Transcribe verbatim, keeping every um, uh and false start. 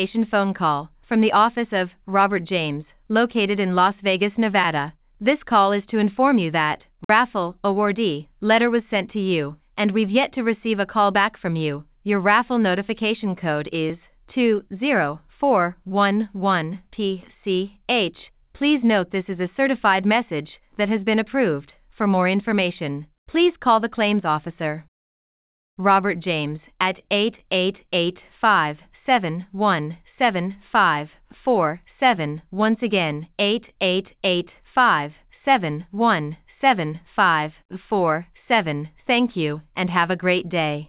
phone call from the office of Robert James, located in Las Vegas, Nevada. This call is to inform you that raffle awardee letter was sent to you, and we've yet to receive a call back from you. Your raffle notification code is two zero four one one P C H. Please note this is a certified message that has been approved. For more information, please call the claims officer, Robert James, at eight eight eight, five seven one, seven five four seven. Once again, eight eight eight, five seven one, seven five four seven. Thank you, and have a great day.